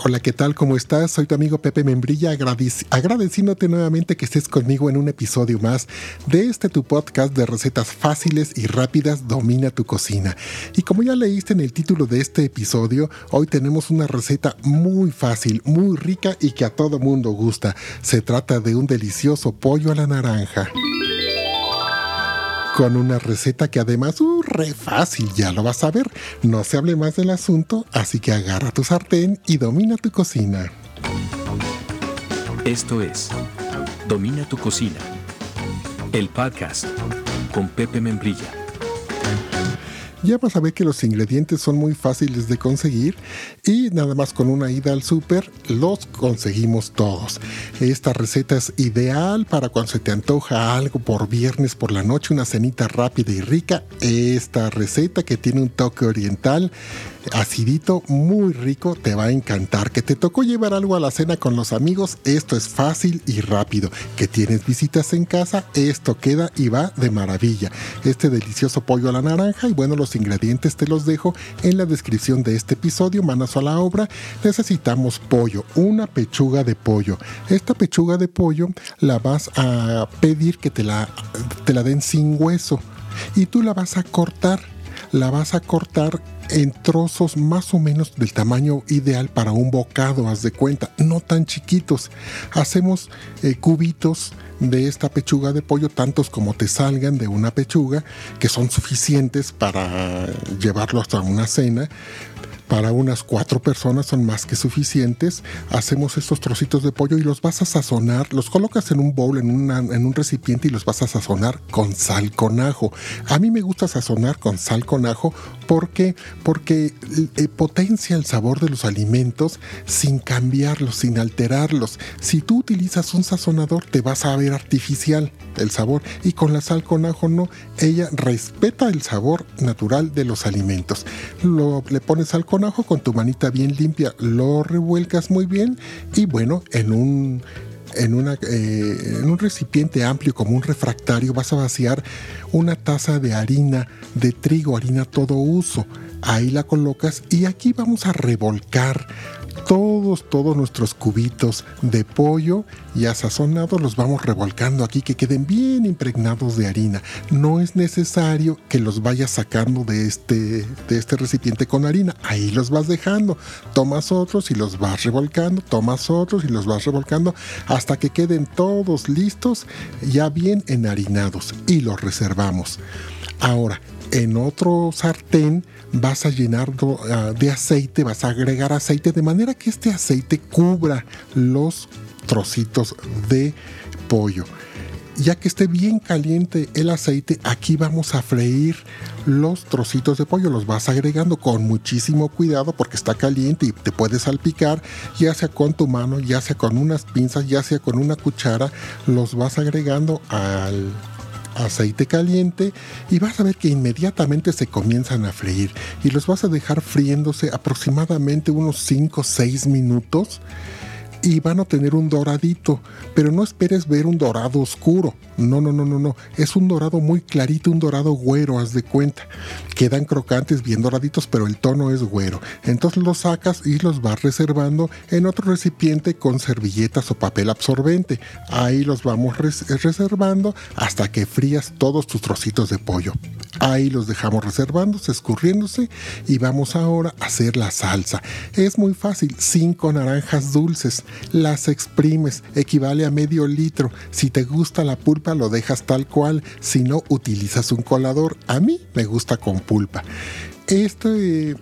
Hola, ¿qué tal? ¿Cómo estás? Soy tu amigo Pepe Membrilla, agradeciéndote nuevamente que estés conmigo en un episodio más de tu podcast de recetas fáciles y rápidas, Domina tu cocina. Y como ya leíste en el título de este episodio, hoy tenemos una receta muy fácil, muy rica y que a todo mundo gusta. Se trata de un delicioso pollo a la naranja. Con una receta que además, re fácil, ya lo vas a ver. No se hable más del asunto, así que agarra tu sartén y domina tu cocina. Esto es Domina tu cocina, el podcast con Pepe Membrilla. Ya vas a ver que los ingredientes son muy fáciles de conseguir y nada más con una ida al súper los conseguimos todos. Esta receta es ideal para cuando se te antoja algo por viernes por la noche, una cenita rápida y rica. Esta receta que tiene un toque oriental, acidito, muy rico, te va a encantar. Que te tocó llevar algo a la cena con los amigos, esto es fácil y rápido. Que tienes visitas en casa, esto queda y va de maravilla. Este delicioso pollo a la naranja, y bueno, los ingredientes te los dejo en la descripción de este episodio. Manos a la obra. Necesitamos pollo, una pechuga de pollo. Esta pechuga de pollo la vas a pedir que te la den sin hueso y tú la vas a cortar. La vas a cortar en trozos más o menos del tamaño ideal para un bocado, haz de cuenta, no tan chiquitos. Hacemos cubitos de esta pechuga de pollo, tantos como te salgan de una pechuga, que son suficientes para llevarlo hasta una cena. Para unas 4 personas son más que suficientes. Hacemos estos trocitos de pollo y los vas a sazonar. Los colocas en un bowl, en un recipiente, y los vas a sazonar con sal con ajo. A mí me gusta sazonar con sal con ajo. ¿Por qué? Porque potencia el sabor de los alimentos sin cambiarlos, sin alterarlos. Si tú utilizas un sazonador, te vas a ver artificial el sabor. Y con la sal con ajo no. Ella respeta el sabor natural de los alimentos. Le pones sal con ajo con tu manita bien limpia, lo revuelcas muy bien y bueno, en un recipiente amplio como un refractario vas a vaciar una taza de harina de trigo, harina todo uso. Ahí la colocas y aquí vamos a revolcar todos nuestros cubitos de pollo ya sazonados, los vamos revolcando aquí que queden bien impregnados de harina. No es necesario que los vayas sacando de este recipiente con harina. Ahí los vas dejando. Tomas otros y los vas revolcando. Tomas otros y los vas revolcando hasta que queden todos listos, ya bien enharinados, y los reservamos. Ahora, en otro sartén vas a llenar de aceite, vas a agregar aceite de manera que este aceite cubra los trocitos de pollo. Ya que esté bien caliente el aceite, aquí vamos a freír los trocitos de pollo. Los vas agregando con muchísimo cuidado porque está caliente y te puede salpicar, ya sea con tu mano, ya sea con unas pinzas, ya sea con una cuchara. Los vas agregando al aceite caliente y vas a ver que inmediatamente se comienzan a freír y los vas a dejar friéndose aproximadamente unos 5 o 6 minutos y van a tener un doradito, pero no esperes ver un dorado oscuro. No. Es un dorado muy clarito, un dorado güero, haz de cuenta. Quedan crocantes, bien doraditos, pero el tono es güero. Entonces los sacas y los vas reservando en otro recipiente con servilletas o papel absorbente. Ahí los vamos reservando hasta que frías todos tus trocitos de pollo. Ahí los dejamos reservándose, escurriéndose, y vamos ahora a hacer la salsa. Es muy fácil. 5 naranjas dulces. Las exprimes, equivale a medio litro. Si te gusta la pulpa, lo dejas tal cual. Si no, utilizas un colador. A mí me gusta con pulpa. Este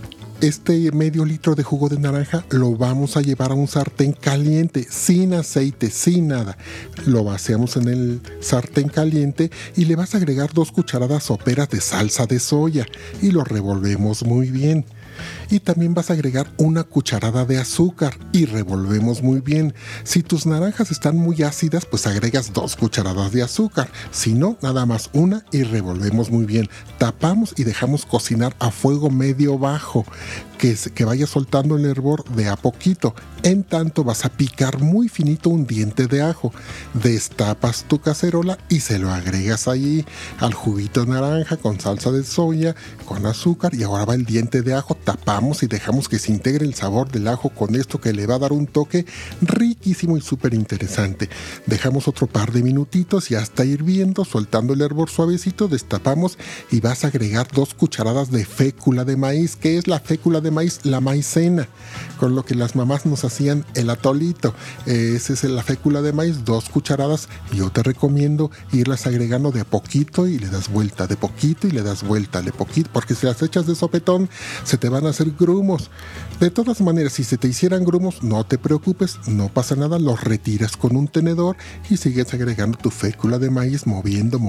medio litro de jugo de naranja lo vamos a llevar a un sartén caliente, sin aceite, sin nada. Lo vaciamos en el sartén caliente y le vas a agregar 2 cucharadas soperas de salsa de soya y lo revolvemos muy bien. Y también vas a agregar 1 cucharada de azúcar y revolvemos muy bien. Si tus naranjas están muy ácidas, pues agregas 2 cucharadas de azúcar. Si no, nada más 1 y revolvemos muy bien. Tapamos y dejamos cocinar a fuego medio bajo, que vaya soltando el hervor de a poquito. En tanto vas a picar muy finito un diente de ajo. Destapas tu cacerola y se lo agregas ahí al juguito de naranja con salsa de soya, con azúcar, y ahora va el diente de ajo. Tapamos y dejamos que se integre el sabor del ajo con esto, que le va a dar un toque riquísimo y súper interesante. Dejamos otro par de minutitos y hasta hirviendo, soltando el hervor suavecito, destapamos y vas a agregar 2 cucharadas de fécula de maíz. ¿Qué es la fécula de maíz? La maicena, con lo que las mamás nos hacían el atolito. Esa es la fécula de maíz, 2 cucharadas. Yo te recomiendo irlas agregando de a poquito y le das vuelta, de poquito y le das vuelta, de poquito, porque si las echas de sopetón se te van a hacer grumos. De todas maneras, si se te hicieran grumos, no te preocupes, no pasa nada, los retiras con un tenedor y sigues agregando tu fécula de maíz, moviendo.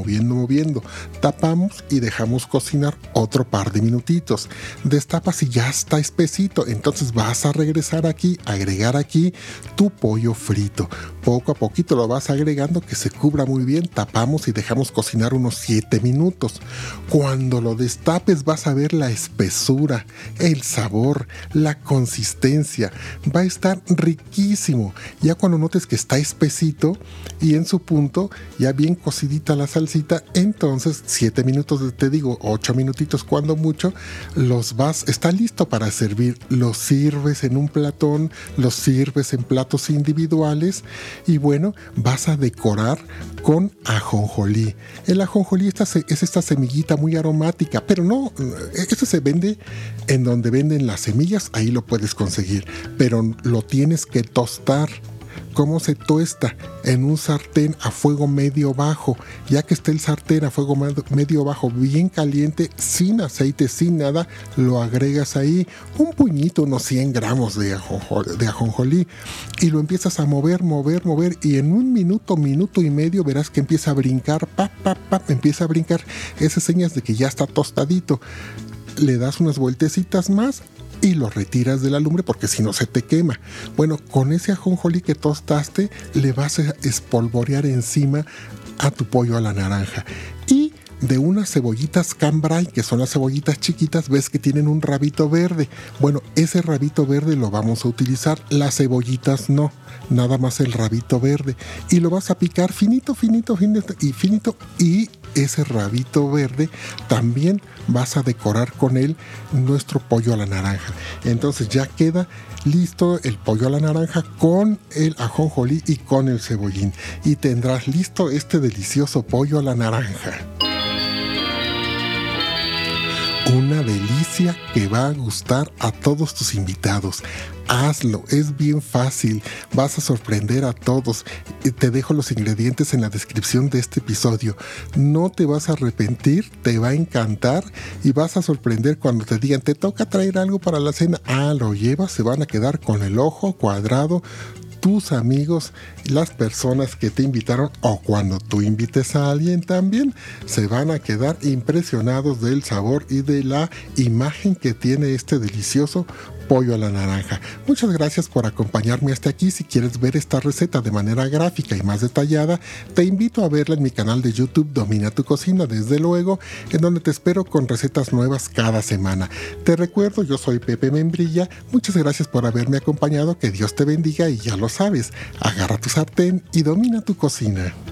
Tapamos y dejamos cocinar otro par de minutitos. Destapas y ya está espesito, entonces vas a regresar aquí, agregar aquí tu pollo frito. Poco a poquito lo vas agregando, que se cubra muy bien, tapamos y dejamos cocinar unos 7 minutos. Cuando lo destapes vas a ver la espesura, el sabor, la consistencia. Va a estar riquísimo. Ya cuando notes que está espesito y en su punto, ya bien cocidita la salsita, entonces 7 minutos, te digo 8 minutitos cuando mucho, está listo para servir. Lo sirves en un platón, lo sirves en platos individuales y bueno, vas a decorar con ajonjolí. El ajonjolí es esta semillita muy aromática, pero no, esto se vende en donde venden las semillas, ahí lo puedes conseguir, pero lo tienes que tostar. ¿Cómo se tuesta? En un sartén a fuego medio bajo. Ya que esté el sartén a fuego medio bajo bien caliente, sin aceite, sin nada, lo agregas ahí, un puñito, unos 100 gramos de ajonjolí, y lo empiezas a mover, y en un minuto y medio verás que empieza a brincar, empieza a brincar. Esas señas de que ya está tostadito. Le das unas vueltecitas más y lo retiras de la lumbre porque si no se te quema. Bueno, con ese ajonjolí que tostaste le vas a espolvorear encima a tu pollo a la naranja. Y de unas cebollitas cambray, que son las cebollitas chiquitas, ves que tienen un rabito verde. Bueno, ese rabito verde lo vamos a utilizar, las cebollitas no, nada más el rabito verde. Y lo vas a picar finito, y ese rabito verde también vas a decorar con él nuestro pollo a la naranja. Entonces ya queda listo el pollo a la naranja con el ajonjolí y con el cebollín. Y tendrás listo este delicioso pollo a la naranja. Una delicia que va a gustar a todos tus invitados. Hazlo, es bien fácil, vas a sorprender a todos. Te dejo los ingredientes en la descripción de este episodio. No te vas a arrepentir, te va a encantar y vas a sorprender cuando te digan, te toca traer algo para la cena. Lo llevas, se van a quedar con el ojo cuadrado tus amigos, las personas que te invitaron, o cuando tú invites a alguien también, se van a quedar impresionados del sabor y de la imagen que tiene este delicioso pollo a la naranja. Muchas gracias por acompañarme hasta aquí. Si quieres ver esta receta de manera gráfica y más detallada, te invito a verla en mi canal de YouTube Domina tu Cocina, desde luego, en donde te espero con recetas nuevas cada semana. Te recuerdo, yo soy Pepe Membrilla. Muchas gracias por haberme acompañado. Que Dios te bendiga y ya lo sabes, agarra tu sartén y domina tu cocina.